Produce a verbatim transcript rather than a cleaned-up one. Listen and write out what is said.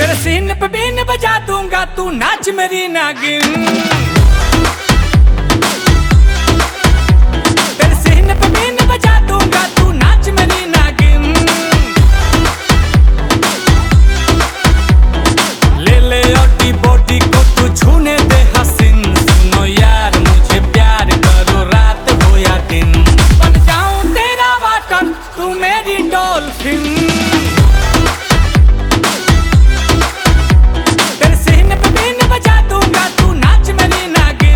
तेरे सीने पे बीन बजा दूंगा, तू नाच मेरी नागिन। तेरे सीने पे बीन बजा दूंगा, तू नाच मेरी नागिन। ले ले ओटी बॉडी को तू छूने दे हसीन। सुनो यार मुझे प्यार करो, रात हो या दिन, बन जाऊं तेरा वाटर तू मेरी डॉल्फिन।